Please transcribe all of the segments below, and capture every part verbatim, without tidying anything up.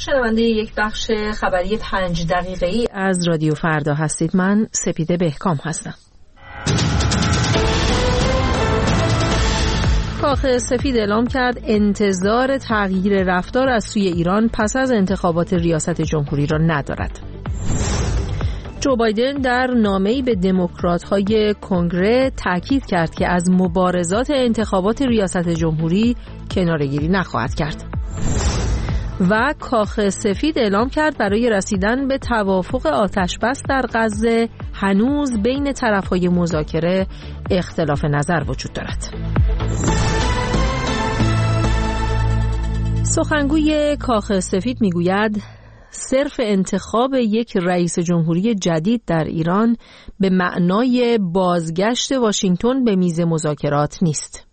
شنونده یک بخش خبری پنج دقیقه‌ای از رادیو فردا هستید. من سپیده بهکام هستم. کاخ سفید اعلام کرد انتظار تغییر رفتار از سوی ایران پس از انتخابات ریاست جمهوری را ندارد. جو بایدن در نامه‌ای به دموکرات‌های کنگره تاکید کرد که از مبارزات انتخابات ریاست جمهوری کناره‌گیری نخواهد کرد. و کاخ سفید اعلام کرد برای رسیدن به توافق آتشبس در غزه هنوز بین طرف‌های مذاکره اختلاف نظر وجود دارد. سخنگوی کاخ سفید میگوید صرف انتخاب یک رئیس جمهوری جدید در ایران به معنای بازگشت واشنگتن به میز مذاکرات نیست.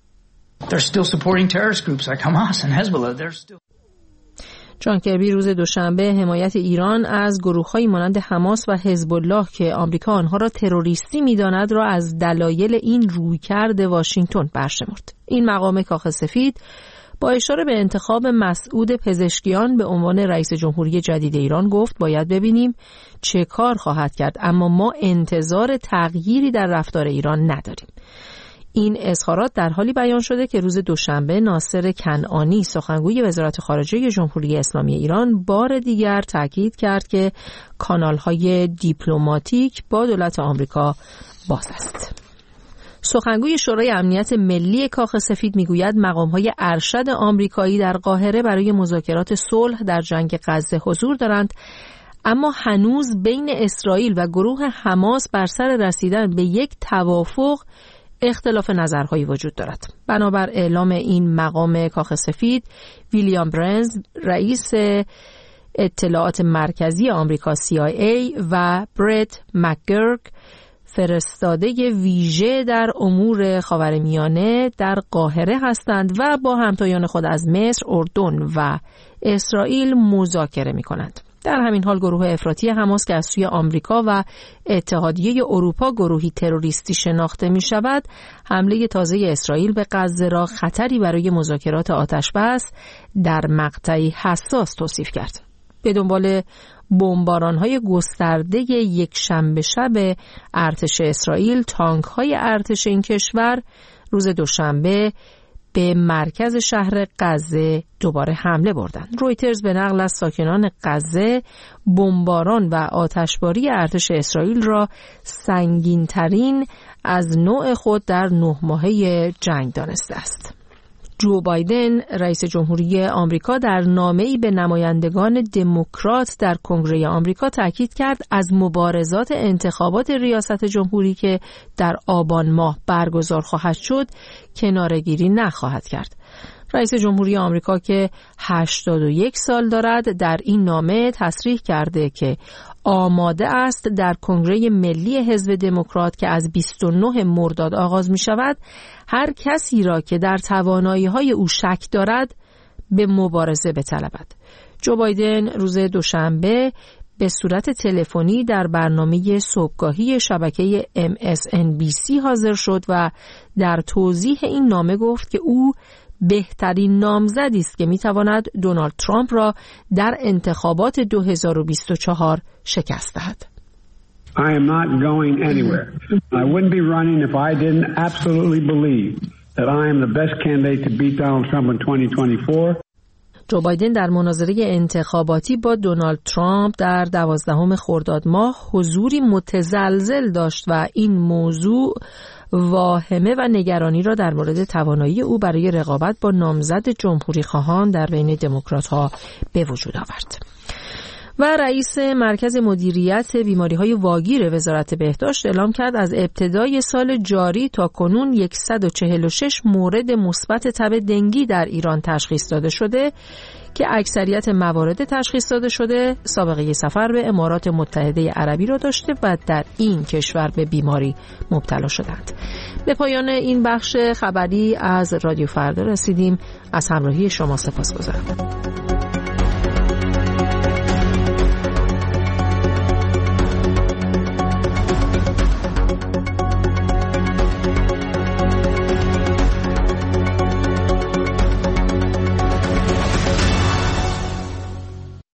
جان کربی روز دوشنبه حمایت ایران از گروه‌هایی مانند حماس و حزب الله که آمریکا آنها را تروریستی می‌داند را از دلایل این رویکرد واشنگتن برشمرد. این مقام کاخ سفید با اشاره به انتخاب مسعود پزشکیان به عنوان رئیس جمهوری جدید ایران گفت باید ببینیم چه کار خواهد کرد، اما ما انتظار تغییری در رفتار ایران نداریم. این اظهارات در حالی بیان شده که روز دوشنبه ناصر کنعانی سخنگوی وزارت خارجه جمهوری اسلامی ایران بار دیگر تاکید کرد که کانال‌های دیپلماتیک با دولت آمریکا باز است. سخنگوی شورای امنیت ملی کاخ سفید میگوید مقام‌های ارشد آمریکایی در قاهره برای مذاکرات صلح در جنگ غزه حضور دارند، اما هنوز بین اسرائیل و گروه حماس بر سر رسیدن به یک توافق اختلاف نظرهایی وجود دارد. بنابر اعلام این مقام کاخ سفید، ویلیام برنز رئیس اطلاعات مرکزی آمریکا سی آی ای و برت مکگرک فرستاده ویژه در امور خاورمیانه در قاهره هستند و با همتایان خود از مصر، اردن و اسرائیل مذاکره می‌کنند. در همین حال گروه افراطی حماس که از سوی آمریکا و اتحادیه اروپا گروهی تروریستی شناخته می شود، حمله تازه اسرائیل به غزه را خطری برای مذاکرات آتشبس در مقطعی حساس توصیف کرد. به دنبال بمباران‌های گسترده یک شنبه شب ارتش اسرائیل، تانک‌های ارتش این کشور روز دوشنبه به مرکز شهر غزه دوباره حمله بردند. رویترز به نقل از ساکنان غزه بمباران و آتشباری ارتش اسرائیل را سنگین‌ترین از نوع خود در نه ماهه جنگ دانسته است. جو بایدن رئیس جمهوری آمریکا در نامه‌ای به نمایندگان دموکرات در کنگره آمریکا تاکید کرد از مبارزات انتخابات ریاست جمهوری که در آبان ماه برگزار خواهد شد کناره‌گیری نخواهد کرد. رئیس جمهوری آمریکا که هشتاد و یک سال دارد در این نامه تصریح کرده که آماده است در کنگره ملی حزب دموکرات که از بیست و نه مرداد آغاز می شود هر کسی را که در توانایی‌های او شک دارد به مبارزه بطلبد. جو بایدن روز دوشنبه به صورت تلفنی در برنامه صبحگاهی شبکه ام اس ان بی سی حاضر شد و در توضیح این نامه گفت که او بهترین نامزدی است که میتواند دونالد ترامپ را در انتخابات دو هزار و بیست و چهار شکست دهد. I am not going anywhere. I wouldn't be running if I didn't absolutely believe that I am the best candidate to beat Donald Trump in twenty twenty-four. جو بایدن در مناظره انتخاباتی با دونالد ترامپ در دوازدهم خرداد ماه حضوری متزلزل داشت و این موضوع واهمه و نگرانی را در مورد توانایی او برای رقابت با نامزد جمهوری خواهان در بین دموکرات‌ها به وجود آورد. و رئیس مرکز مدیریت بیماری‌های واگیر وزارت بهداشت اعلام کرد از ابتدای سال جاری تا کنون صد و چهل و شش مورد مثبت تب دنگی در ایران تشخیص داده شده که اکثریت موارد تشخیص داده شده سابقه سفر به امارات متحده عربی را داشته و در این کشور به بیماری مبتلا شدند. به پایان این بخش خبری از رادیو فردا رسیدیم. از همراهی شما سپاسگزارم.